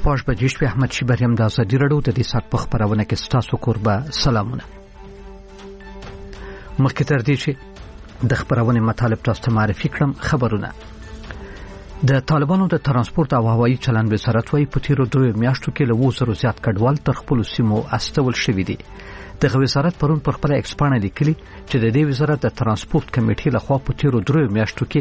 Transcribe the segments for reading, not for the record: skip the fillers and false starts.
شپږ بجې شوې. احمد شیبر یم د ازادي راډیو د دې ساعت په خپرونه کې ستاسو کوربه سلامونه. مخکې تر دې چې د خپرونې مطالب تاسو ته معرفي کړم، خبرونه. د طالبانو د ترانسپورت او هوایي چلند وزارت وايي په تیرو 2 میاشتو کې له 200 زیات کډوال تر خپل سیمو استول شوي دي. دغه وزارت پرون پر خپل ایکس باندې لیکلي چې د دې وزارت د ترانسپورت کمیټې لخوا په تیرو 2 میاشتو کې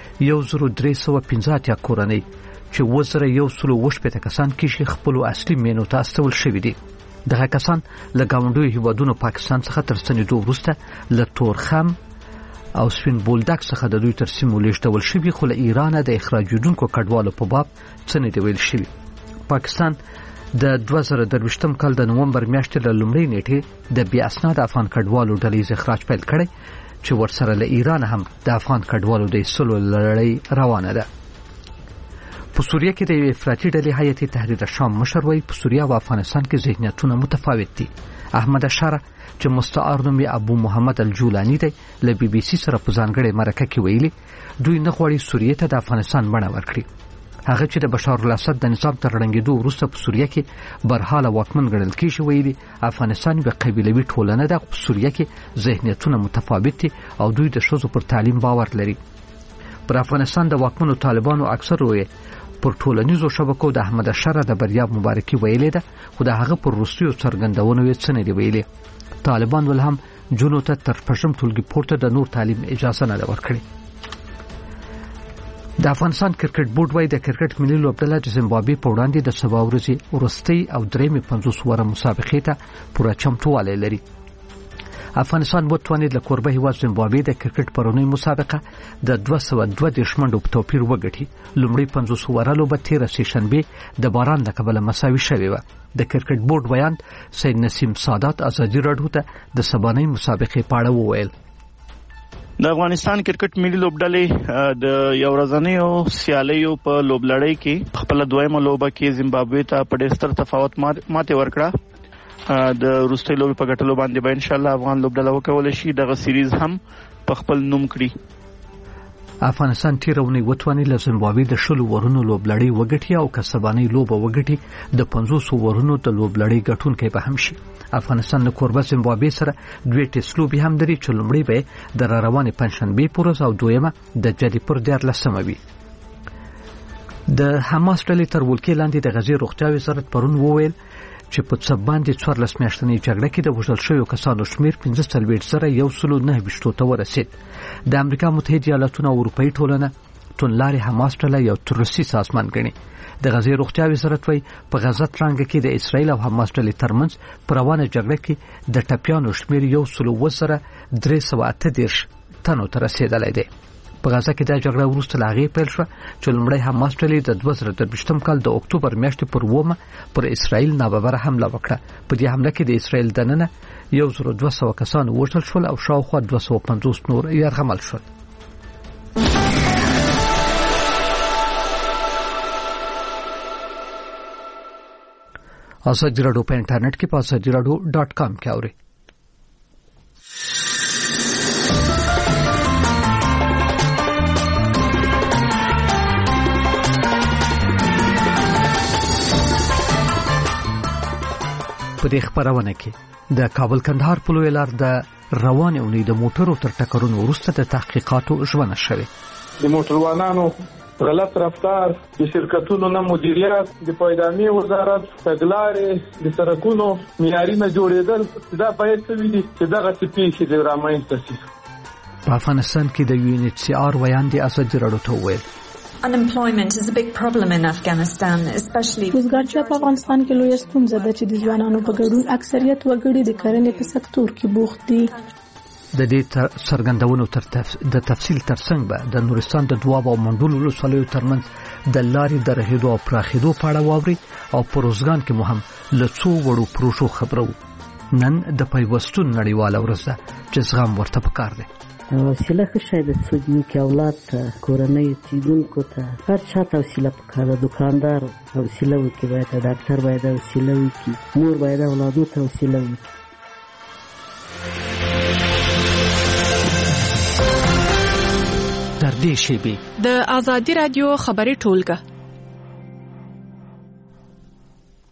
1315 کورنۍ چې 1118 کسان کې خپل اصلي مینو ته استول شوي دي. دغه کسان له ګاونډیو هیوادونو پاکستان څخه تر ستنېدو وروسته له تورخم او سپین بولدک څخه د دوی تر سیمو لیږدول شوي، خو له ایران د اخراجیدونکو کډوالو په باب څه نه دی ویل شوي. پاکستان د 2023 کال د نومبر میاشتې له لومړۍ نیټې د بې اسناد افغان کډوالو ډلې اخراج پیل کړی چې ورسره له ایران هم د افغان کډوالو د ایستلو لړۍ روانه ده. په سوریه کې د افراطي ډلې هیئت تحریر شام مشر وايي په سوریه او افغانستان کې ذهنیتونه متفاوت دي. احمد اشاره چې مستعار نوم ابو محمد الجولانی دی له بي بي سي سره په ځانګړې مرکه کې ویلي دوی نه غواړي سوریه ته د افغانستان بڼه ورکړي. هغه چې د بشار الاسد د نظام تر ړنګېدو وروسته په سوریه کې برحاله واکمن ګڼل کېږي، ویلي افغانستان به قبیلوي ټولنه ده. په سوریه کې ذهنیتونه متفاوت دي او دوی د ښځو پر تعلیم باور لري. پر افغانستان د واکمنو طالبانو اکثر وایي پر ټولنیزو شبکو د احمد اشاره د بریا مبارکي ویلې ده، خو د هغه پر روسیو څرګندونو یې څه نه دی ویلي. طالبان ول هم جنو ته تر پښم ټولګي پورته د نور تعلیم اجازه نه ورکړي. د افغانستان کرکټ بورډ وايي د کرکټ ملي لوبډله د زیمبابوې په وړاندې د سبا ورځې وروستۍ او درېمې 50 اووره مسابقې ته پوره چمتووالی لري. افغانستان وتوانید له کوربه هیواد زیمبابوې د کرکټ پرونی مسابقه د 232 منډو په توپیر وګټي. لومړی 50 اووره لوبه تیر سیشنبه د باران له کبله مساوي شوې و. د کرکټ بورډ بیان سید نسیم سادات ازادي راډیو ته د سبانۍ مسابقې په اړه وویل. د افغانستان کرکټ ملي لوبډلې د یو ورځنیو سیالیو په لوبلړۍ کې خپل دویمه لوبه کې زیمبابوې ته په ډېر ستر تفاوت ماته ورکړه. د روستۍ لوبې په ګټلو باندې به ان شاء الله افغان لوبډله وکولای شي دغه سیریز هم په خپل نوم کړي. افغانستان تیرونی وتواني له زیمبابوې د 10 ورونو لوبلړۍ وګټي او کسبانۍ لوبه وګټي د 500 ورونو د لوبلړۍ ګټونکي به هم شي. افغانستان له کوربه زیمبابوې سره دوه ټیسټ لوبې هم لري چې لومړی به د روانې پنځشنبه پورز او دویمه د جدي پر 14 وي. د حماس ډلې تر ولکې لاندې د غزې روغتیا وزارت پرون وویل چې په څه باندې 14 میاشتنۍ جګړه کې د وژل شویو کسانو شمیر 15,129 ته ورسید. د امریکا متحده ایالاتونو او اروپאי ټولنه توندلارې حماس ډله یو تروریستي سازمان ګڼي. د غزې روغتیا وزارت وايي په غزه ترانګه کې د اسرایل او حماس ډلې ترمنځ پر روانه جګړه کې د ټپیانو شمیر 1,338 تنو ته رسیدلی دی. په غزه کې د جګړې وروسته لاغې پیل شو چې لومړی حماس ډلې د 2023 کال د اکتوبر میاشتې پر 2 پر اسرایل ناببره حمله وکړه. په دې حمله کې د اسرایل دننه 1200 کسان وژل شول او شاوخوا 250 نور یرغمل شول. ازادي راډیو په انټرنیټ کې په azadiradio.com کې اورئ. په دې خبرونه کې د کابل کندهار په لوی لار د روانې اونۍ د موټرو تر ټکرونو وروسته د تحقیقاتو ژمنه شوه. د موټروانانو غلط رفتار، د شرکتونو نه مدیریت، د پایدامي وزارت تګلارې، د سړکونو معیاري نه جوړېدل دا باید وي چې دغه پیښې د رامنځته شي. په افغانستان کې د UNHCR ویاندې ازادي راډیو ته وویل Unemployment is a big problem in Afghanistan, especially وزګارتیا په افغانستان کې لویه ستونزه ده چې د ځوانانو په ګډون اکثریت وګړي د کرنې په سکتور کې بوخت دي. د دې څرګندونو د تفصیل ترڅنګ به د نورستان د دواب او منډول ولسوالیو ترمنځ د لارې د رهیدو او پراخېدو په اړه واوري او په روزګان کې مو هم له څو وړو پروژو خبرو. نن د پیوستون نړیواله ورځ ده چې زغم ورته پکار دی. وسیله ښه شی د څوک اولاد ته کورنۍ چیدونکو ته هر چا ته وسیله پکار ده. دکاندار وسیله وکړي، باید ډاکټر باید وسیله وکړي، مور باید اولادو ته وسیله وکړي. در دې شیبې د ازادي رادیو خبري ټولګه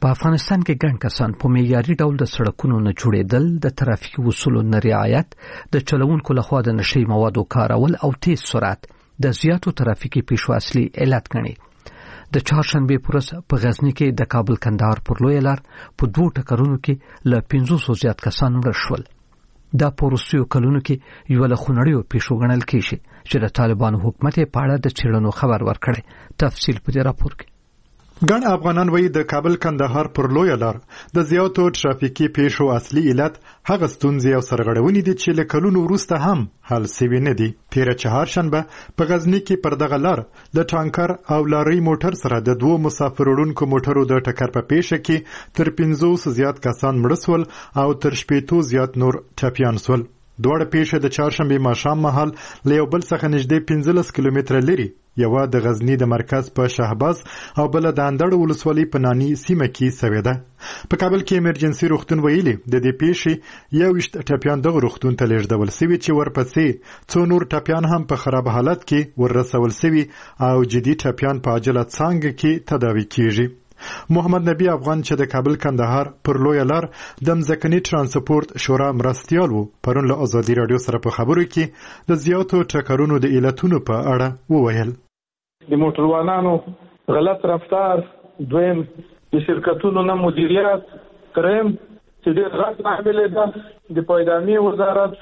په افغانستان کې ګڼ کسان په معیاري ډول د سړکونو نه جوړېدل، د ترافیکي اصولو نه رعایت، د چلوونکو لخوا د نشي موادو کارول او تیز سرعت د زیاتو ترافیکي پیښو اصلي علت ګڼي. د چهارشنبې په ورځ په غزني کې د کابل کندهار پر لویه لار په 2 ټکرونو کې له 500 زیات کسان مړه شول. دا په وروستیو کلونو کې یو له خونړیو پیښو ګڼل کېږي چې د طالبانو حکومت په اړه د څېړنو خبر ورکړي. تفصیل په دې راپور کې. ګڼ افغانان وایي د کابل کندهار پر لویه لار د زیاتو ټرافیکي پیښو اصلي علت هغه ستونزې او سرغړونې دي چې له کلونو وروسته هم حل سوي نه دي. تېره چهارشنبه په غزني کې پر دغه لار د ټانکر او لارۍ موټر سره د 2 مسافر وړونکو موټرو د ټکر په پیښه کې تر 500 زیات کسان مړه شول او تر 80 زیات نور ټپیان شول. دواړه پیښې د چهارشنبې ماښام مهال له یو بل څخه نږدې 15 کیلومتره لري. یوه د غزني د مرکز په شهباز او بل د اندړ ولسوالۍ په نانی سیمه کې سوې ده. په کابل کې ایمرجنسي روغتون ویلي د دې پیښې 21 ټپیان دغه روغتون ته لیږدول سوي چې ورپسې څو نور ټپیان هم په خراب حالت کې ورسول سوي او جدي ټپیان په عاجله څانګه کې تداوي کیږي. محمد نبی افغان چې د کابل کندهار پر لویه لار د مځکني ترانسپورت شورا مرستیال وو، پرون له ازادي راډیو سره په خبرو کې د زیاتو ټکرونو د علتونو په اړه وویل. د موټروانانو غلط رفتار، دویم د شرکتونو نه مدیریت، دریم چې ډېر غټ عامل ده د پایدامي وزارت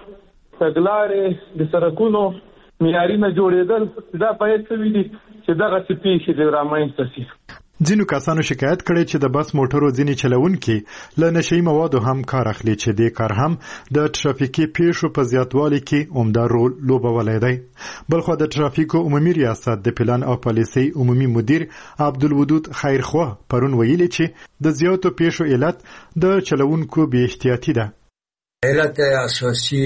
تګلارې د سړکونو معیاري نه جوړېدل. دا باید څه وي چې دغه څه پیښې د رامنځته شي. ځینو کسانو شکایت کړی چې د بس موټرو ځینې چلوونکي له نشي موادو هم کار اخلي چې دې کار هم د ترافیکي پیښو په زیاتوالي کې عمده رول لوبولی دی. بلخوا د ترافیکو عمومي ریاست د پلان او پالیسۍ عمومي مدیر عبدالودود خیرخواه پرون ویلي چې د زیاتو پیښو علت د چلوونکو بې احتیاطي ده. علت اساسي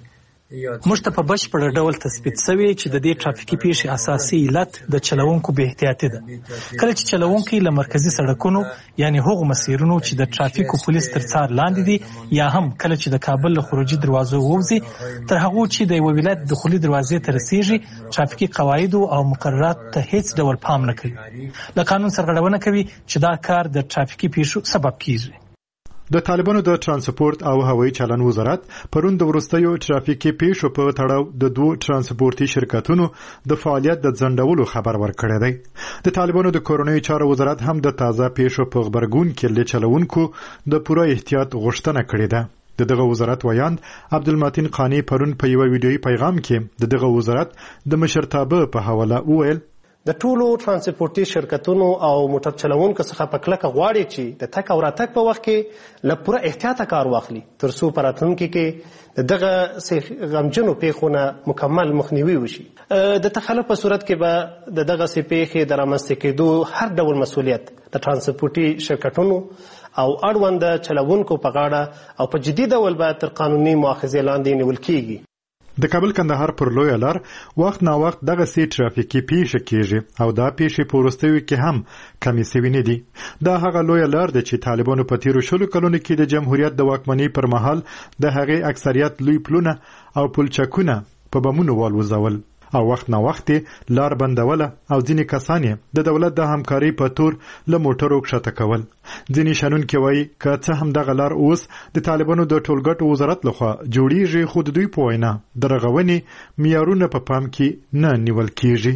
موږ ته په بشپړ ډول تثبیت شوی چې د دې ترافیکي پیښې اساسي علت د چلوونکو بې احتیاطي ده. کله چې چلوونکي له مرکزي سړکونو یعنی هغو مسیرونو چې د ترافیکو پولیس تر څار لاندې دي یا هم کله چې د کابل له خروجي دروازو ووځي تر هغو چې د یو ولایت دخولي دروازې ته رسیږي ترافیکي قواعدو او مقررات ته هیڅ ډول پام نه کوي. له قانون سرغړونه کوي چې دا کار د ترافیکي پیښو سبب کیږي. د طالبانو د ترانسپورت او هوایي چلن وزارت پرون د وروستیو ترافیکي پیښو په تړاو د 2 ترانسپورتي شرکتونو د فعالیت د ځنډولو خبر ورکړی دی. د طالبانو د کورنیو چارو وزارت هم د تازه پیښو په غبرګون کې له چلوونکو د پوره احتیاط غوښتنه کړې ده. د دغه وزارت ویاند عبدالمتین قانی پرون په یو ویډیويي پیغام کې د دغه وزارت د مشرتابه په حواله وویل د ټولو ترانسپورتي شرکتونو او موټر چلوونکو څخه په کلکه غواړي چې د تک او راتګ په وخت کې له پوره احتیاطه کار واخلي تر څو په راتلونکي کې دغه غمجنو پیښو نه مکمل مخنیوي وشي. د تخلف په صورت کې به دغه پیښې د رامنځته کېدو هر ډول مسؤلیت د ترانسپورتي شرکتونو او اړوند چلوونکو په غاړه او په جدي ډول به تر قانوني مؤاخذې لاندې نیول کیږي. د کابل کندهار پر لویه لار وخت نا وخت دغه سي ترافیکي پیښې کیږي او دا پیښې په وروستیو کې هم کمې سوي نه دي. دا هغه لویه لار ده چې طالبانو په تیرو 10 کلونو کې د جمهوریت د واکمنۍ پر مهال د هغې اکثریت لوی پلونه او پلچکونه په بمونو والوزول او وخت نا وخت لار بندوله او ځینې کسان د دولت د همکارۍ په تور له موټرو کښته کول. ځینې شنونکي وایي که څه هم دغه لار اوس د طالبانو د ټولګټو وزارت لخوا جوړیږي خو د دوی په وینا د رغونې معیارونه په پام کې نه نیول کیږي.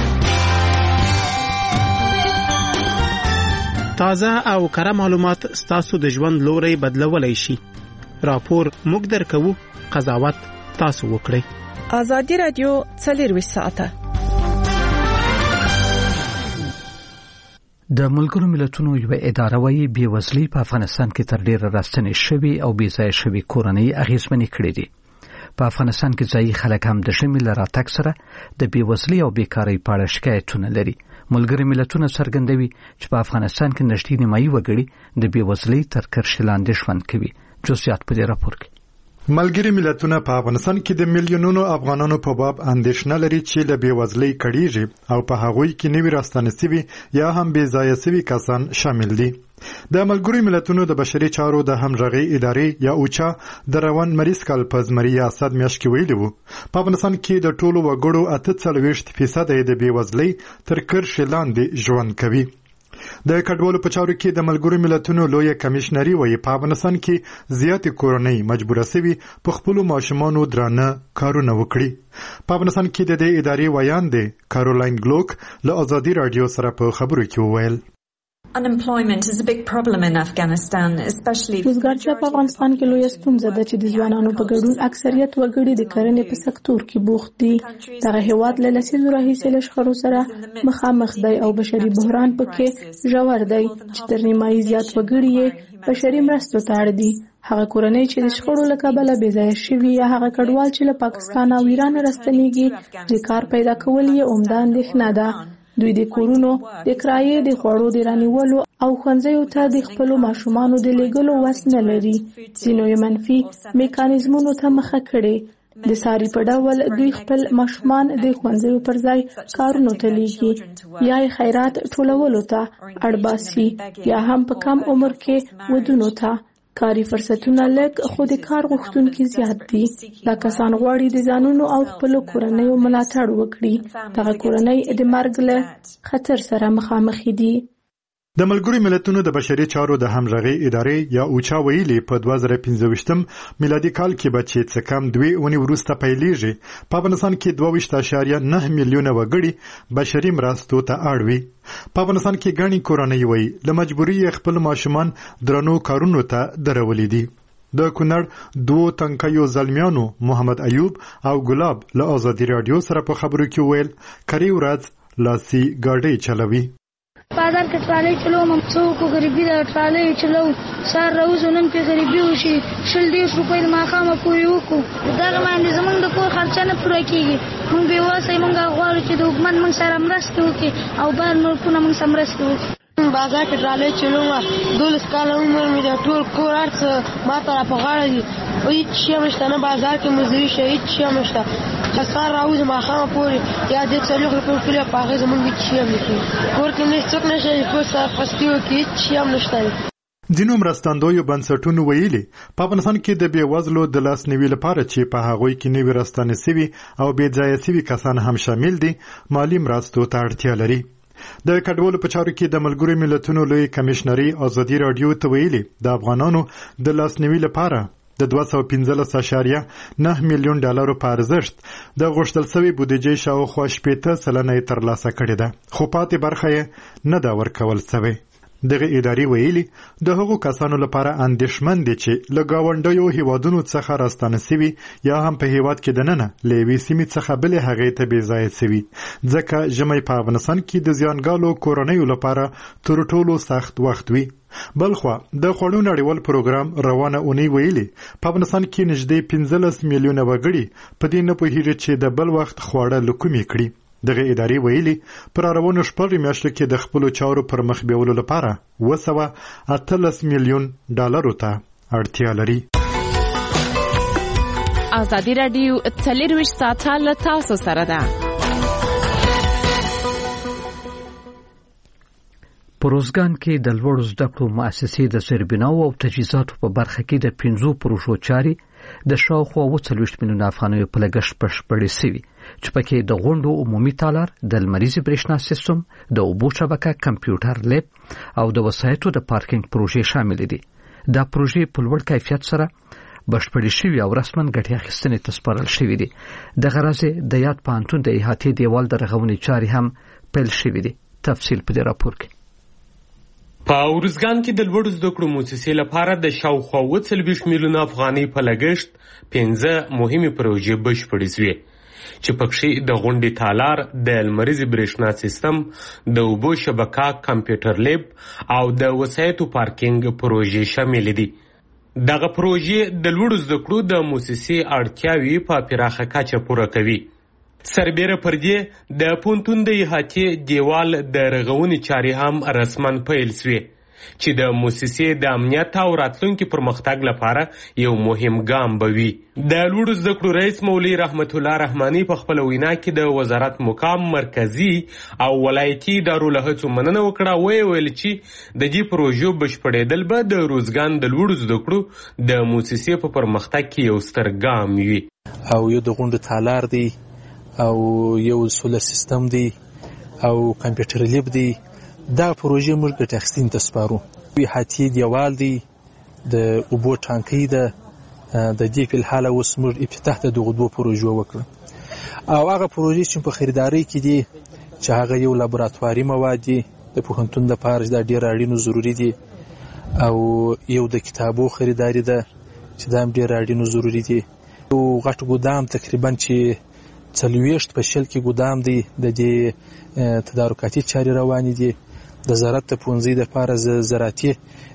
تازه او کره معلومات ستاسو د ژوند لوري بدلولای شي. راپور موږ درکوو، قضاوت تاسو وکړئ. آزادی رادیو 24 ساعته. د ملګرو ملتونو یو اداره وايي بېوزلي په افغانستان کې تر ډیره راستنې شوې او بې ځایه شوې کورنۍ اغېزمنې کړې دي. په افغانستان کې ځایي خلک هم د ژمي له راتګ سره د بېوزلۍ او بیکارۍ په اړه شکایتونه لري. ملګري ملتونه څرګندوي چې په افغانستان کې نږدې نیمایي وګړي د بېوزلۍ تر کرښې لاندې ژوند کوي. جزئیات په دې راپور کې. ملګري ملتونه په افغانستان کې د میلیونونو افغانانو په باب اندېښنه لري چې له بېوزلۍ کړيږي او په هغوی کې نوي راستنه سوي یا هم بې ځایه سوي کسان شامل دي. د ملګري ملتونو د بشري چارو د همغږۍ ادارې یا اوچا د روان مریض کال په زمري ریاست میاشت کې ویلي وو په افغانستان کې د ټولو وګړو 48% د بېوزلۍ تر کرښې لاندې ژوند کوي. د کډوالو په چارو کې د ملګرو ملتونو لویه کمیشنري وایي په افغانستان کې زیاتې کورنۍ مجبوره سوي په خپلو ماشومانو درانه کارونه وکړي. په افغانستان کې د دې ادارې ویان دی کارولاین ګلوک له ازادي راډیو سره په خبرو کې وویل. Unemployment is a big problem in Afghanistan, especially روزګارتیا په افغانستان کې لویه ستونزه ده چې د ځوانانو په ګډون اکثریت وګړي د کرنې په سکتور کې بوخت دي. دغه هیواد له لسیزو راهیسې له شخړو سره مخامخ دی او بشري بحران پکې ژور دی چې تر نیمایي زیات وګړي یې بشري مرستو ته اړ دي. هغه کورنۍ چې د شخړو له کبله بې ځایه شوي یا هغه کډوال چې له پاکستان او ایران راستنېږي د کار پیدا کول یې عمده اندېښنه ده. دوی د کورونو د کرایې د خوړو د رانیولو او ښوونځیو ته د خپلو ماشومانو د لیږلو وس نه لري. ځینو یې منفي میکانیزمونو ته مخه کړې. د ساري په ډول دوی خپل ماشومان د ښوونځیو پر ځای کارونو ته لیږي یا یې خیرات ټولولو ته اړ باسي یا هم په کم عمر کې ودونو ته. کاري فرصتونه لږ خو د کار غوښتونکي زیات دي. دا کسان غواړي د ځانونو او خپلو کورنیو ملاتړ وکړي. دغه کورنۍ د مرګ له خطر سره مخامخ دي. د ملګرو ملتونو د بشري چارو د همغږۍ ادارې یا اوچا ویلي په 2015 میلادي کال کې به چې څه کم 2 اونۍ وروسته پیلېږي په افغانستان کې 22.9 میلیونه وګړي بشري مرستو ته اړ وي. په افغانستان کې ګڼې کورنۍ وایي له مجبوري خپل ماشومان درنو کارونو ته درولي دي. د کونړ 2 تنکیو زلمیانو محمد ایوب او ګلاب له ازادي راډیو سره په خبرو کې ویل کری ورځ لاسي ګاډۍ چلوي. بازار کې ټرالۍ چلوم څوک غریبي د ټرالۍ چلو سار روز نن په غریبي وشي 100 روپۍ ماخامه پورې وکړو. دا باندې زمونږ د کور خرچه نه پوره کیږي. موږ به واسه موږ غواړو چې د حکومت موږ سره مرسته وکړي او بهر ملکونه موږ سره مرسته وکړي. بازار کې ټرالۍ چلوم 12 کال عمر مې د ټول کور ارڅ ماته را په غاړه دي. هیڅ شی نشته نه بازار کې مزدوري شي هیڅ شی نشته. خسار راوځي ماخامه پورې یا د 40 روپۍ کله پاغه زمونږ هیڅ شی نشته. کور کې نه څوک نشي په سر خستیو کې هیڅ شی نشته. ځینو مرستندویو بنسټونو ویلي په افغانستان کې د بېوزلو د لاسنیوي لپاره چې په هغوی کې نوي راستانه سوي او بې ځایه سوي کسان هم شامل دي مالي مرستو ته اړتیا لري. د کډوالو په چارو کې د ملګرو ملتونو لوی کمیشنري ازادي راډیو ته ویلي د افغانانو د لاسنیوي لپاره د 215.9 میلیون ډالرو په ارزښت د غوښتل شوی بودیجې شاوخوا 80% ترلاسه کړې ده خو پاتې برخه یې نه ده ورکول شوې. دغه ادارې ویلي د هغو کسانو لپاره اندېښمن دي چې له ګاونډیو هیوادونو څخه راستانه سوي یا هم په هیواد کې دننه له یوې سیمې څخه بلې هغې ته بې ځایه سوي ځکه ژمی په افغانستان کې د زیانګالو کورنیو لپاره تر ټولو سخت وخت وي. بلخوا د خوړو نړیوال پروګرام روانه اونۍ ویلي په افغانستان کې نږدې 15 میلیونه وګړي په دې نه پوهېږي چې د بل وخت خواړه له کومې کړي. دغه ادارې ویلي پر روانو 4 میاشتو کې د خپلو چارو پر مخ بیولو لپاره 218 میلیون ډالرو ته اړتیا لري. ازادي راډیو 24 ساعته له تاسو سره ده. په روزګان کې د لوړو زده کړو مؤسسې د سربیناو او تجهیزاتو په برخه کې د 15 پروژو چارې د شاوخوا 40 میلیون افغانیو په لګښت بشپړې شوي چې پکې د غونډو عمومي تالار د لمریزې برېښنا سیستم د اوبو شبکه کمپیوټر لیب او د وسایطو د پارکینګ پروژې شامل دي. دا پروژې په لوړ کیفیت سره بشپړې شوي او رسماً ګټې اخیستنې ته سپارل شوي دي. دغه راځي د یاد پوهنتون د احاطې دیوال د رغونې چارې هم پیل شوي دي. تفصیل په دې راپور کې. په روزګان کې د لوړو زده کړو مؤسسې لپاره د شاوخوا 40 میلیون افغانۍ په لګښت 15 مهمې پروژې بشپړې شوې چې پکې د غونډې تالار د لمریزې برېښنا سیستم د اوبو شبکه کمپیوټر لیب او د وسایطو پارکینګ پروژې شامل دي. دغه پروژې د لوړو زده کړو د مؤسسې اړتیاوې په پراخه کچه پوره کوي. سربیره پر دې د پونتون د احاطې دیوال د رغونې چارې هم رسماً پیل شوې چې د مؤسسې د امنیت او راتلونکي پرمختګ لپاره یو مهم ګام به وي. د لوړو زده کړو رئیس مولوي رحمت الله رحماني په خپله وینا کې د وزارت مقام مرکزي او ولایتي ادارو له هڅو مننه وکړه. ویل چې د دې پروژو بشپړېدل به د روزګان د لوړو زده کړو د مؤسسې په پرمختګ کې یو ستر ګام وي. او یو د غونډو تالار دی او یو سولر سیستم دی او کمپیوټر لیب دی دا پروژې موږ ګټه اخیستنې ته سپارو. احاطې دیوال دی، د اوبو ټانکۍ ده، د دې په الحاله اوس موږ افتتاح ته دغه دوه پروژې وکړو. او هغه پروژې چې په خریدارۍ کې دي چې هغه یو لابراتواري مواد دي د پوهنتون لپاره دا ډېر اړین او ضروري دي، او یو د کتابو خریداري ده چې دا هم ډېر اړین او ضروري دي. یو غټ ګودام تقریبا چې 40 په شل کې ګودام دی، د دې تدارکاتي چارې روانې دي. د زراعت د پونځي لپاره زراعتي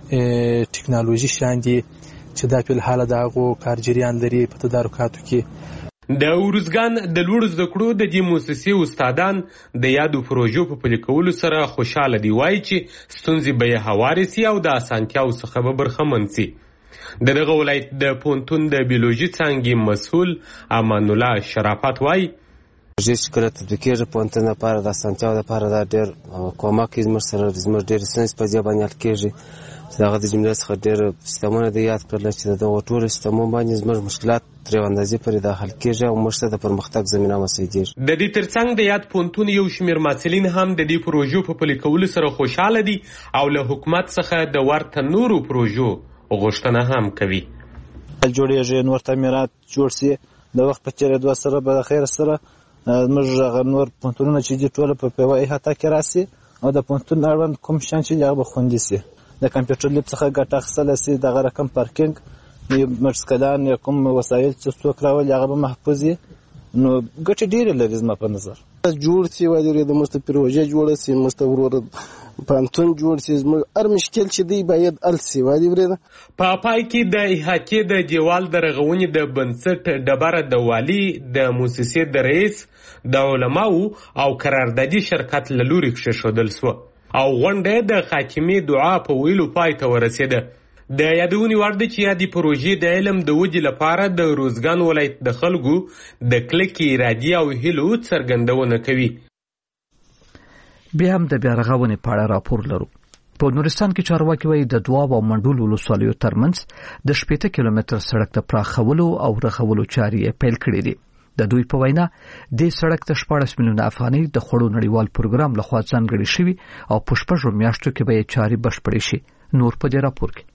ټکنالوژي شان دي چې دا په الحاله د هغو کار جریان لري په تدارکاتو کې. د ارزګان د لوړ زده کړو د دې مؤسسې استادان د یادو پروژو په پلي کولو سره خوشاله دي. وایي چې ستونزې به یې هوارې سي او د اسانتیاو څخه به برخمن سي. د دغه ولایت د پوهنتون د بیولوژي څانګې مسؤل امان الله شرافت وایي پروژې چې کله تطبیقېږي پوهنتون لپاره د اسانتیاو لپاره دا ډېر کومک کوي. زموږ سره زموږ ډېرې ستونزې په دې باندې حل کېږي. دغه د جملې څخه ډېر سیستمونه د یاد کړل چې د دغو ټولو سیستمونو باندې زموږ مشکلات تر یو اندازې پورې دا حل کېږي او موږ ته د پرمختګ زمینه مساعدېږي. د دې ترڅنګ د یاد پوهنتون یو شمېر محصلین هم د دې پروژو په پلي کولو سره خوشحاله دي او له حکومت څخه د ورته نورو پروژو غوښتنه هم کوي. جوړېږي نور تعمیرات جوړ سي، د وخت په تېرېدو سره به د خیر سره زموږ هغه نور پوهنتونونه چې دي ټوله په یوه احاطه کې راسي او د پوهنتون اړوند کوم شیان چې دي هغه به خوندي سي. د کمپیوټر لیب څخه ګټه اخیستلی سي، دغه رقم پارکینګ مرسکدان یا کوم وسایل چې څوک راولي هغه به محفوظ وي. نو ګټې ډېرې لري زما په نظر. جوړ سي وایي زموږ ته پروژه جوړه سي، موږ ته ورور پوهنتون جوړ سي، زموږ هر مشکل چې دی باید حل سي. وایي ورېده په پای کې د احاطې د دیوال د رغونې د بنسټ ډبره د والي د مؤسسې د رئیس د علماو او قراردادي شرکت له لوري کښېښودل سوه او غونډه د خاتمې دعا په ویلو پای ته ورسېده. د یادونې وړ ده چې یادې پروژې د علم د ودې لپاره د روزګان ولایت د خلکو د کلکې ارادې او هیلو څرګندونه کوي. بیا هم د بیارغونې په اړه راپور لرو. په نورستان کې چارواکي وایي د دواب او منډول ولسوالیو ترمنځ د 18 کیلومتر سړک د پراخولو او رغولو چارې پیل کړې دي. د دوی په وینا د سړک د 14 میلیونه افغانۍ د خړو نړیوال پروګرام لخوا ځانګړي شوی او په شپږو میاشتو کې به چارې بشپړې شي. نور په دې راپور کې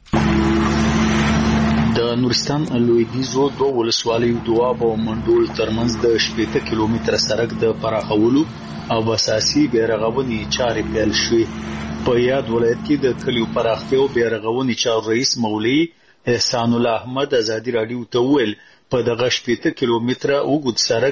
د نورستان لویدیځو دوه ولسوالیو دواب او منډول ترمنځ د 18 کیلومتر سړک د پراخولو او اساسي بیرغونې چارې پیل شوې. په یاد ولایت کې د کلیو پراختیا او بیرغونې چارو رئیس مولوی احسان الله احمد ازادي رادیو ته ویل په دغه 18 کیلومتره اوږد سړک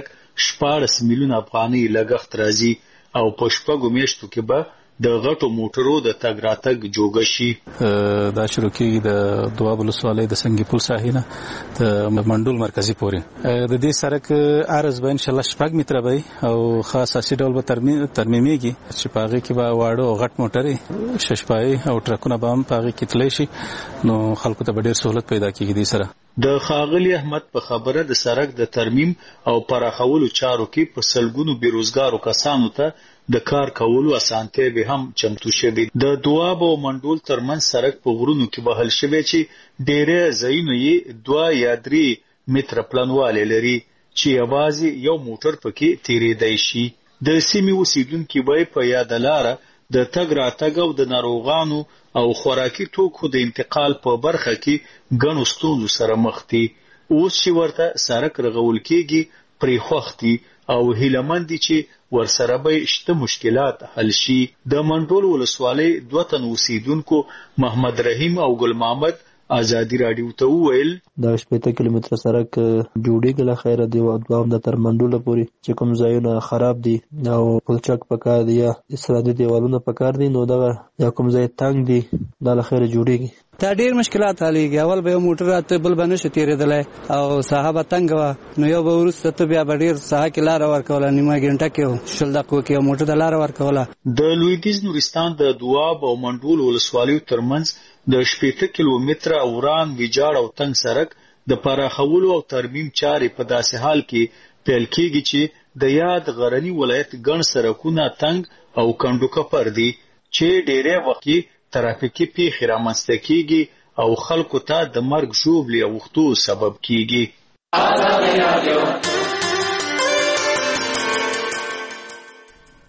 14 میلیونه افغانۍ لګښت راځي او په شپږو میاشتو کې به د غټو موټرو د تګ راتګ جوګه شي. دا شروع کېږي د دواب ولسوالۍ د سنګي پل ساحې نه د منډول مرکزي پورې. د دې سړک عرض به انشاءالله 6 متره وي او خاص اساسي ډول به ترمیمېږي چې په هغې کې به واړه او غټ موټرې ششپایي او ټرکونه به هم په هغې کې تللی شي، نو خلکو ته به ډېر سهولت پیدا کېږي دې سره. د ښاغلي احمد په خبره د سړک د ترمیم او پراخولو چارو کې په سلګونو بیروزګارو کسانو ته د کار کولو اسانتیا به هم چمتو شوي. د دواب او منډول ترمنځ سړک په غرونو کې بهل شوی چې ډېرې ځایونه یې 2 یا 3 متره پلنوالی لري چې یوازې یو موټر پکې تېرېدی شي. د سیمې اوسیدونکي به په یاده لاره د تګ راتګ او د ناروغانو او خوراکي توکو د انتقال په برخه کې ګڼو ستونزو سره مخ دي. اوس چې ورته سړک رغول کېږي پرې خوښ دي او هیلهمند دي چې ورسره به شته مشکلات حل شي. د منډول ولسوالۍ 2 تن اوسیدونکو محمد رحیم او ګل محمد ازادي رادیو ته وویل دا 18 کیلومتر سړک جوړېږي له خیره دی او دوام د تر منډوله پورې چې کوم ځایونه خراب دي او پلچک پکار دی یا اسرادي دیوالونه پکار دي، نو دا یا کوم ځای تنګ دي دا له خیره جوړېږي. تا ډیر مشکلات حلېږي. اول به یو موټر راته بل به نشي تېرېدلی او ساحه به تنګ وه، نو یو به وروسته ته بیا به ډېر ساحه کې لاره ورکوله، نیمه ګنټه کې 20 دقیقو کې یو موټر ته لاره ورکوله. د لویدیځ نورستان د دواب او منډول ولسوالیو ترمنځ د 18 کیلومتره وران ویجاړ او تنګ سړک د پراخولو او ترمیم چارې په داسې حال کې پیل کېږي چې د یاد غرني ولایت ګڼ سړکونه تنګ او کنډو کپر دي چې ډېری وخت ترافیکي پیښې رامنځته کېږي او خلکو ته د مرګ ژوبلې اوښتو سبب کېږي.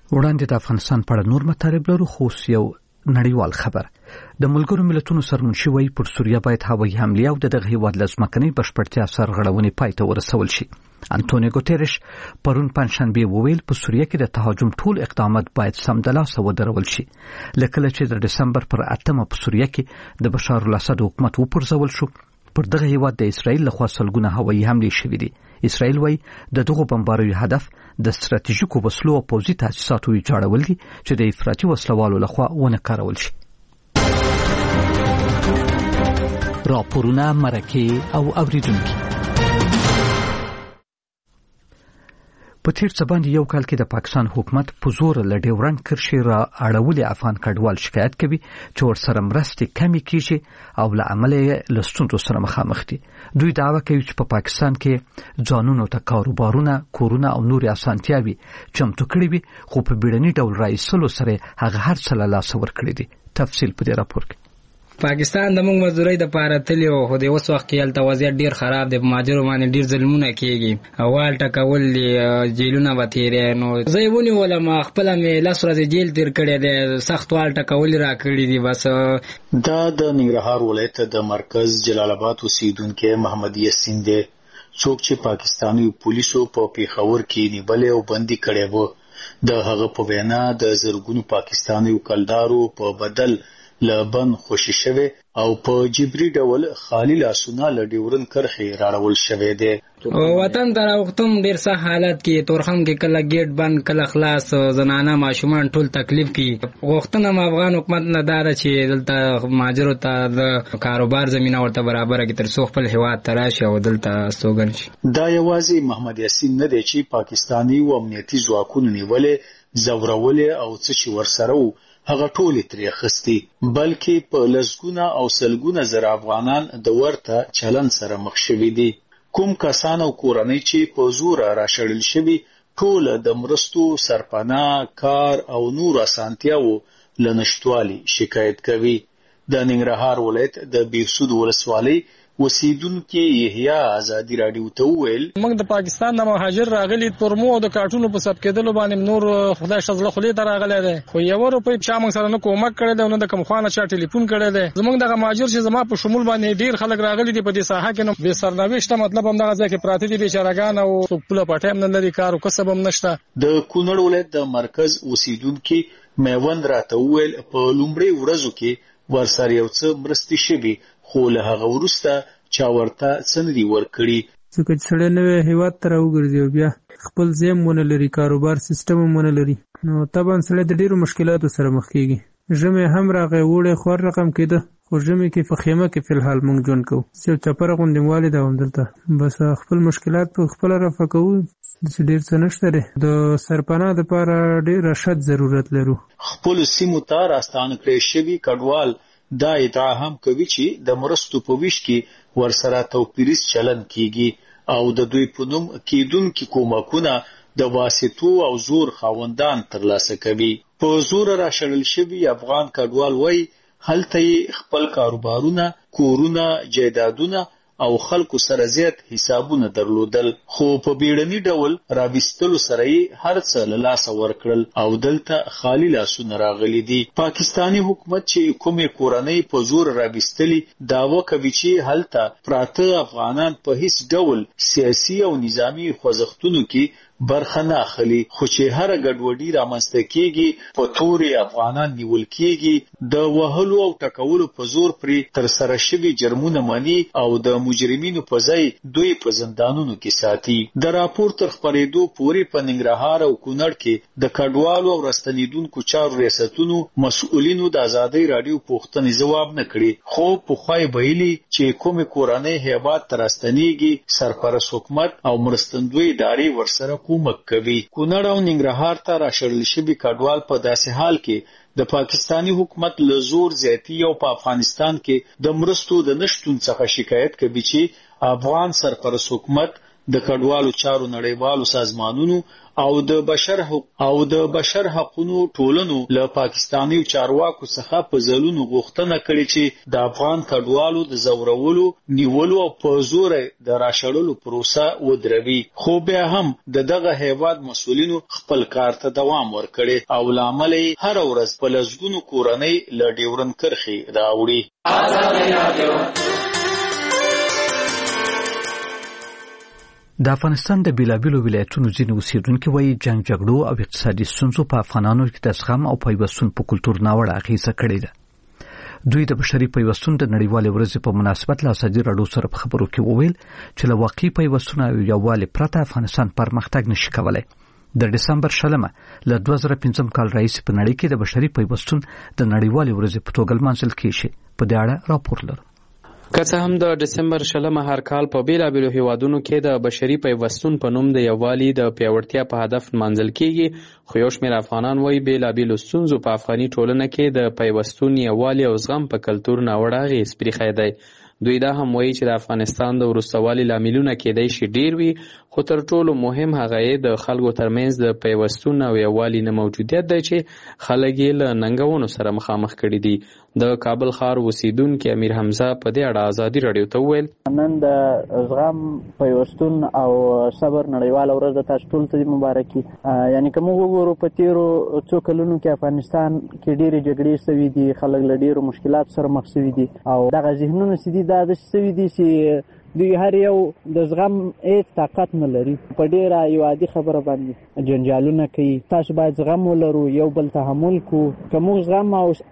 وړاندې د افغانستان په اړه نور مطالب لرو، خو یو نړیوال خبر. د ملګرو ملتونو سرمنشي وایي پر سوریه باید هوایي حمله او دغه هیواد لزمکنۍ بشپړتیا سرغړونې پای ته ورسول شي. انټونیو ګوتریش پرون پنځشنبه وویل په سوریه کې د تهاجم ټول اقدامات باید سمدلاسه ودرول شي. لکه چې د دسمبر پر 8 په سوریه کې د بشار الاسد حکومت وپرځول شو، پر دغه هیواد د اسرائیل لخوا سلګونه هوایي حملې شوې دي. اسرائیل وایي د دغه بمباریو هدف د ستراتیژیکو وسلو او پوځي تاسیساتو ویجاړول دي چې د افراطي وسلوالو لخوا ونه کارول شي. راپورونه، مرکې او اوریدونکي. په تیر څه باندې یو کال کې د پاکستان حکومت په زور له ډیورنډ کرښې را اړولې افغان کډوال شکایت کوي چې ورسره مرستې کمې کیږي او له امله یې له ستونزو سره مخامخ دي. دوی دعوه کوي چې په پاکستان کې ځانونو ته کاروبارونه، کورونه او نورې اسانتیاوې چمتو کړي وي، خو په بیړني ډول رایستلو سره هغه هر څه له لاسه ورکړي دي. تفصیل په دې راپور کې. پاکستان د موږ مزدوري د پاره تللی او خو د اوس وخت کې هلته وضعیت ډیر خراب دی. مهاجرو باندې ډیر ظلمونه کیږي، اول ټکول دي، جیلونه به تیرې. نو زه یې ونیولم، خپله مې 10 ورځې جیل تیر کړی دی، سخت وال ټکول را کړي دي. بس دا د ننګرهار ولایت د مرکز جلال آباد اوسیدونکي محمد یاسین دی، څوک چې پاکستاني پولیسو په پیښور کې نیولې او بندي کړی و. د هغه په وینا د زرګونو پاکستاني وکلدارو په بدل لبن خوشی شوه او په جبري ډول خالی لاسونه له ډیورن کرخې راړول شوه دي. وطن ته راوختم ډیر سخت حالت کې، تورخم کې کله گیټ بند کله خلاص، زنانه ماشومان ټول تکلیف کې. غوښتنه افغان حکومت نه دار چې دلته مهاجرو ته د کاروبار زمينه ورته برابر کړي تر څو خپل هیواد ته راشي او دلته استوګن شي. دا یوازې محمد یاسین نه دی چې پاکستاني او امنیتي ځواکونو نیولې، زورولې او څه چې ورسره هغه ټول ترې خستي، بلکې په لزګونه او سلګونه زر افغانان د ورته چلن سره مخ شوي دي. کوم کسان او کورنۍ چې په زور راشړل شوي ټول د مرستو، سرپناه، کار او نور اسانتیاو لنشټوالي شکایت کوي. د ننګرهار ولایت د بیرسود ولسوالۍ وسیدونکي یحیی ازادي رادیو ته وویل موږ د پاکستان د مهاجر راغلي ترمو د کارټونو په سب کېدلو باندې نور خدای شزله خلی ته راغلی دی، خو یو روپۍ چې موږ سره نه کومک کړی دی، نو د کوم خوانه چا ټلیفون کړی دی. زموږ د مهاجر چې زما په شمول باندې ډیر خلک راغلي دي په دې ساحه کې، نو به سرنوشت مطلب هم دغه ځکه پراته دي بیچارهګان او خپل پټیم نه لري، کار او کسب هم نشته. د کونړ ولایت د مرکز اوسیدونکي میوند راته وویل په لومړی ورځو کې ورسره یو څه مرستې شوي، خو له هغه وروسته چا ورته څنډي ورکړي. ځکه چې سړی نوی هیواد ته راوګرځي او بیا خپل ځای مونه لري، کاروبار سیستم مونه لري، نو طبعا سړی د ډیرو مشکلاتو سره مخ کیږي. ژمی هم راغی، وړی خور رقم کېده، خو ژمی کې په خیمه کې فلحال مونږ ژوند کوو، صرف چپره غوندې والي ده همدلته، بس خپل مشکلات په خپله رفع کوو، داسې ډېر څه نشته دی. د سرپناه دپاره ډېر رشد ضرورت لرو. خپلو سیمو ته راستانه کړی شوي کډوال دا ادعا هم کوي چې د مرستو په ویش کې ورسره توپیریز چلن کیږي او د دوی په نوم کیدونکي کومکونه د واسطو او زور خاوندان ترلاسه کوي. په زور راشړل شوي افغان کډوال وایي هلته خپل کاروبارونه، کورونه، جایدادونه او خلکو سره زیات حسابونه درلودل، خو په بیړني ډول راوستلو سره یې هر څه له لاسه ورکړل او دلته خالی لاسونه راغلي دي. پاکستاني حکومت چې کومې کورنۍ په زور راوستلي دعوه کوي چې هلته پراته افغانان په هیڅ ډول سیاسي او نظامی خوځښتونو کې برخه نه اخلي، خو چې هر ګډوډي رامنځته کیږي په تورې افغانان نیول کیږي، د وهلو او ټکولو په زور پرې ترسره شوي جرمونه مني او د مجرمینو په ځای دوی په زندانونو کې ساتي. د راپور تر خپرېدو پورې په ننګرهار او کونړ کې د کډوالو او راستنېدونکو چارو ریاستونو مسؤلینو د ازادۍ راډیو پوښتنې ځواب نه کړي، خو پخوا یې ویلي چې کومې کورنۍ هیواد ته راستنېږي سرپرست حکومت او مرستندوی ادارې ورسره کومک کوي. کونړ او ننګرهار ته راشړل شوي کډوال په داسې حال کې د پاکستاني حکومت له زور زیاتی او په افغانستان کې د مرستو د نشټون څخه شکایت کوي چې افغان سرپرست حکومت د کډوالو چارو نړیوالو سازمانونو او د بشر حقوقو ټولنو له پاکستاني چارواکو څخه په ځلونو غوښتنه کړې چې د افغان کډوالو د زورولو نیولو او په زور د راشړلو پروسه ودروي، خو بیا هم دغه هیواد مسؤلینو خپل کار ته دوام ورکړي او لامل هر ورځ په لږونو کورنۍ له ډیورن کرخي راوړي. د افغانستان د بیلابیلو ولایتونو ځینې اوسیدونکي وایي جنگ جګړو او اقتصادي ستونزو په افغانانو کې د زغم او پیوستون په کلتور ناوړه اغیزه کړې ده. دوی د بشري پیوستون د نړیوالې ورځې په مناسبت له ازادي راډیو سره په خبرو کې وویل چې له واقعي پیوستون او یووالي پرته افغانستان پرمختګ نشي کولای. د دسمبر 20 له 2015 کال راهیسې په نړۍ کې د بشري پیوستون د نړیوالې ورځې په توګه لمانځل کیږي. په دې اړه راپور لرو. که څه هم د دسمبر 20 هر کال په بیلابیلو هیوادونو کې د بشري پیوستون په نوم د یووالي د پیاوړتیا په هدف منځل کیږي، خو یو شمېر افغانان وایي بیلابیلو ستونزو په افغاني ټولنه کې د پیوستون، یووالي او زغم په کلتور ناوړه اغېز پرېښی دی. دوی دا هم وایي چې د افغانستان د وروستوالي لاملونه کېدای شي ډیر وي، خو تر ټولو مهم هغه یې د خلکو ترمنځ د پیوستون او یووالي نه موجودیت دی چې خلک یې له ننګونو سره مخامخ کړي دي. د کابل ښار اوسیدونکي امیر حمزه په دې اړه ازادي راډیو ته وویل: نن د زغم، پیوستون او صبر نړیواله ورځ د تاسو ټولو ته مبارکي. یعنی که موږ وګورو په تیرو څو کلونو کې افغانستان کې ډېرې جګړې سوي دي، خلک له ډېرو مشکلاتو سره مخ سوي دي او دغه ذهنونه چې دي دا داسې سوي دي چې دوی هر یو د زغم هیڅ طاقت نه لري، په ډیره یو عادي خبره باندې جنجالونه کوي. تاسو باید زغم ولرو، یو بل تحمل کو. که موږ زغم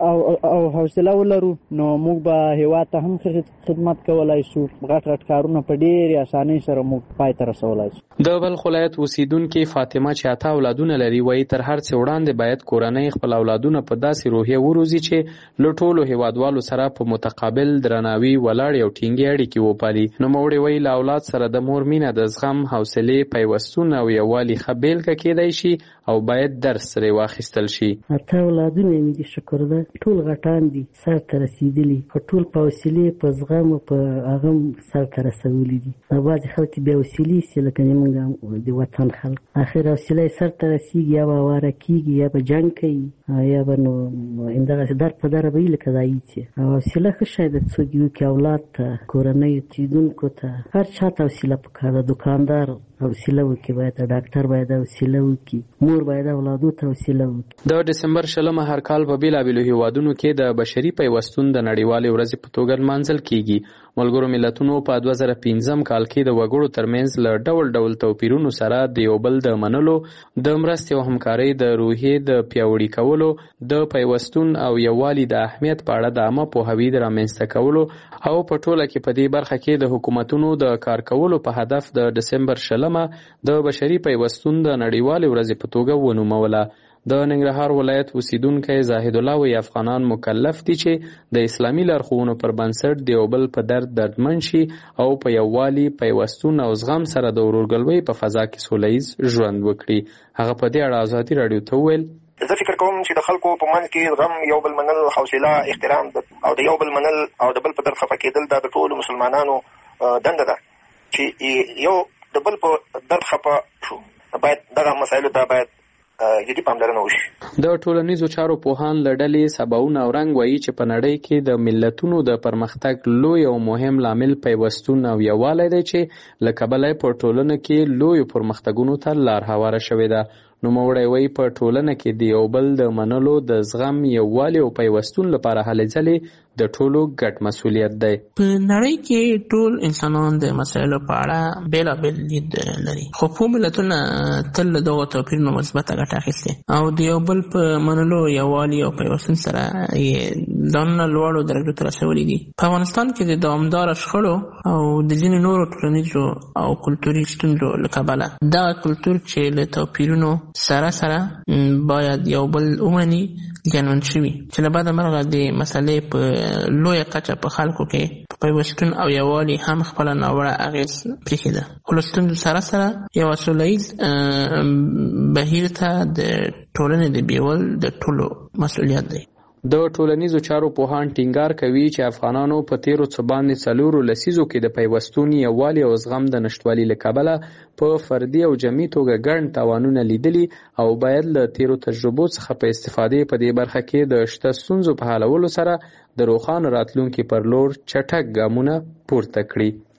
او حوصله ولرو نو موږ به هیواد ته هم خدمت کولای شو، غټ غټ کارونه په ډیرې اسانۍ سره موږ پای ته رسولای شو. د بلخ ولایت اوسیدونکي فاطمه چې 8 اولادونه لري وایي تر هر څه وړاندې باید کورنۍ خپل اولادونه په داسې روحیه وروزي چې له ټولو هیوادوالو سره په متقابل درناوي ولاړ یو ټینګې اړیکې وپالي. نوموړی وایي له اولاد سره د مور مینه د زغم، حوصلې، پیوستون او یووالي ښه بیلګه کېدای شي او باید درس ترې واخیستل شي. 8 اولادونه مې دي، شکر ده، ټول غټان دي، سر ته رسېدلي، په ټول په حوصلې، په زغم او په هغه سر ته رسولي دي. بعضې خلک بې حوصلې سي لکه زموږ د وطن خلک، اخر حوصله یې سر ته رسېږي، یا به واره کېږي، یا به جنګ کوي، یا به نو همدغسې در په دره به وي لکه ځایي چې. حوصله ښه شی ده، څوک یو کې اولاد ته، کورنیو اوسېدونکو ته، هر چا ته حوصله پکار ده. دوکاندار حوصله وکړي، باید ډاکټر باید حوصله وکړي، مور باید اولادو ته حوصله وکړي. د دسمبر 20 هر کال په بیلابیلو هیوادونو کې د بشري پیوستون د نړیوالې ورځې په توګه لمانځل کیږي. ملګرو ملتونو په 2015 کال کې د وګړو ترمنځ له ډول ډول توپیرونو سره د یو بل د منلو، د مرستې او همکارۍ د روحیې د پیاوړي کولو، د پیوستون او یووالي د اهمیت په اړه د عامه پوهاوي د رامنځته کولو او په ټوله کې په دې برخه کې د حکومتونو د کار کولو په هدف د دسمبر 20 د بشري پیوستون د نړیوالې ورځې په توګه ونوموله. د ننګرهار ولایت اوسیدونکی زاهد الله وایي افغانان مکلف دي چې د اسلامي لارښوونو پر بنسټ د یو بل په درد دردمن شي او په یووالي، پیوستون او زغم سره د ورورګلوۍ په فضا کې سوله ییز ژوند وکړي. هغه په دې اړه ازادي راډیو ته وویل: زه فکر کوم چې د خلکو په منځ کې زغم، یو بل منل، حوصله، احترام او د یو بل منل او د بل په درد خفه کېدل دا د ټولو مسلمانانو دنده ده چې یو د بل په درد خفه شو. باید دغه مسایلو ته باید جدي پاملرنه وشي. د ټولنیزو چارو پوهان له ډلې سباوون او رنګ وایي چې په نړۍ کې د ملتونو د پرمختګ لوی او مهم لامل پیوستون او یووالی دی چې له کبله په ټولنه کې لویو پرمختګونو ته لار هواره شوې ده. نوموړی وایي په ټولنه کې د یو بل د منلو، د زغم، یووالي او پیوستون لپاره هلې ځلې د ټولو ګډ مسؤلیت دی. په نړۍ کې ټول انسانان د مسایلو په اړه بیلابیل لید لري، خو په ملتونه تل له دغو توپیرونو مثبته ګټه اخیستې او د یو بل په منلو، یووالي او پیوستون سره یې ځانونه لوړو درجو ته رسولي دي. په افغانستان کې د دوامداره شخړو او د ځینو نورو ټولنیزو او کلتوري ستونزو له کبله دغه کلتور چې له توپیرونو سره باید یو بل ومني زیانمن شوي، چې له بعده مرغه د مسلې په لویه کچه په خلکو کې په پیوستون او یووالي هم خپله ناوړه اغېز پرېښې ده. خو له ستونزو سره یوه سوله ییز بهیر ته د ټولنې د بیول د ټولو مسؤلیت دی. د ټولنیزو چارو پوهان ټینګار کوي چې افغانانو په تیرو څه باندې 4 لسیزو کې د پیوستون یووالي او زغم د نشټوالي له کبله په فردي او جمعي توګه ګڼ تاوانونه لیدلي او باید له تیرو تجربو څخه په استفادې په دې برخه کې د شته ستونزو په حلولو سره د روښانه راتلونکي پر لور چټک ګامونه پورته کړي.